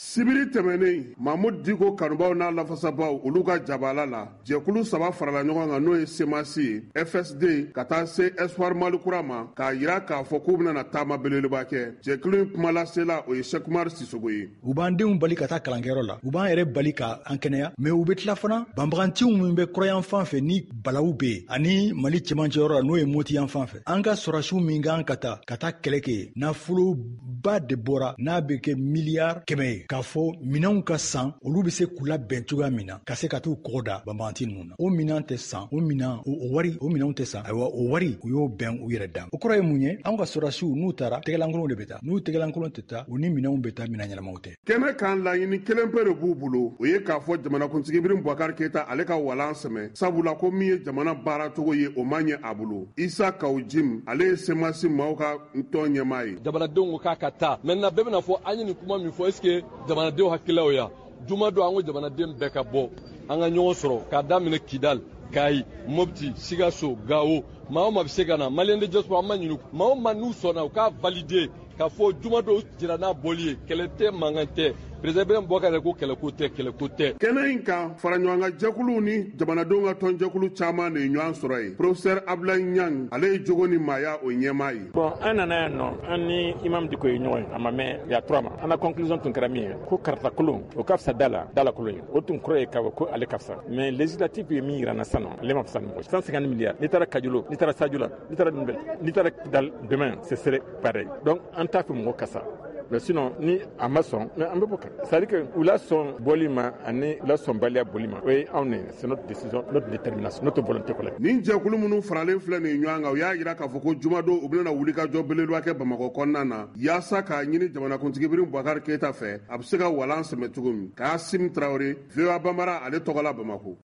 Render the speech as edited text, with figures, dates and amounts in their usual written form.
Sibiri tɛmɛnen Mahmoud Diko kanubaw n'a lafasabaw olu ka jabala la jɛkulu 3 farala ɲɔgɔn kan n'o ye CEMACI, FSD ka taa se Espoir Malikura ma k'a yira k'a fɔ k'u bɛna taama belebeleba kɛ. Jɛkulu in kumalasela o ye Cheikh Umar Sissogo ye. U b'an denw bali ka taa kalankɛyɔrɔ la, u b'an yɛrɛ bali ka an kɛnɛya, mais u bɛ tila fana banbagantiw min bɛ kɔrɔyan fan fɛ ni balawu bɛ yen ani Mali cɛmancɛyɔrɔ la n'o ye Moti yan fan fɛ. An ka sɔrɔdasiw min kan ka taa kɛlɛ kɛ nafoloba de bɔra n'a bɛ kɛ miliyari 100 ye k'a fɔ minɛnw ka san olu bɛ se k'u labɛn cogoya min na ka se ka t'u kɔkɔ da banbaganti ninnu na. O minɛn tɛ san, o minɛnw tɛ san. Ayiwa o wari u y'o bɛn u yɛrɛ dan. O kɔrɔ ye mun ye? Anw ka sɔrɔdasiw n'u taara tɛgɛlankolon de bɛ taa. N'u tɛgɛlankolon tɛ taa u ni minɛnw bɛ taa minɛn ɲɛnamaw tɛ. Kɛnɛ kan laɲini kelen pe de b'u bolo o ye k'a fɔ jamanakuntigi Ibrahim Boubacar Keita ale ka walan sɛmɛ sabula ko min ye jamana baara cogo ye o man ɲɛ a bolo. Isa Kawu Jim ale ye CEMACI maaw ka tɔn ɲɛmaa ye. Jamanadenw ko k'a ka taa maintenant bɛɛ bɛna fɔ an ye nin kuma min fɔ est-ce que jamanadenw hakilaw ya juma don an ko jamanaden bɛɛ ka bɔ an ka ɲɔgɔn sɔrɔ k'a daminɛ Kidal, Kayi, Mopti, Sikaso, Gao maa o maa bɛ se ka na Malien de diaspora an ma ɲini maa o maa n'u sɔnna u k'a valider k'a fɔ juma dɔw jira n'a bɔli ye kɛlɛ tɛ mankan tɛ. Président Ibrahim Boubacar ko kɛlɛko tɛ. Kɛnɛ in kan faraɲɔgɔnka jɛkulu ni jamanadenw ka tɔnjɛkulu caman de ye ɲɔgɔn sɔrɔ ye. Professeur Ablaye Niang ale ye jogo ni maaya o ɲɛmaa ye. Bon an nana yan nɔ an ni Imam Diko ye ɲɔgɔn ye a ma mɛn il y a 3 mois. An ka conclusion tun kɛra min ye ko karatakolon o ka fisa dala kolon ye o tun kɔrɔ ye ko ale ka fisa mais législatif ye min yira na sisan ale ma fisa ni mɔgɔ 150 milliards n'i taara Kajolo n'i taara Sajula n'i taara Nubɛl n'i taara Kidal demain ce serait pareil donc an t'a fɛ mɔgɔ ka sa. Mais sinon ni a ma sɔn mais an bɛ bɔ kan c'est-à-dire que u la sɔn bɔli ma ani la sɔnbaliya boli ma o ye anw ne c'est notre décision notre détermination notre volonté collective. Nin jɛkulu minnu faralen filɛ nin ɲɔgɔn kan u y'a jira k'a fɔ ko jumadon u bɛna wuli ka jɔ belebeleba kɛ Bamakɔ kɔnɔna na yaasa k'a ɲini jamanakuntigi Ibrahim Boubacar Keita fɛ a bɛ se ka walan sɛmɛ cogo min. Kasimu Traoré, VOA Bambara ale tɔgɔla Bamakɔ.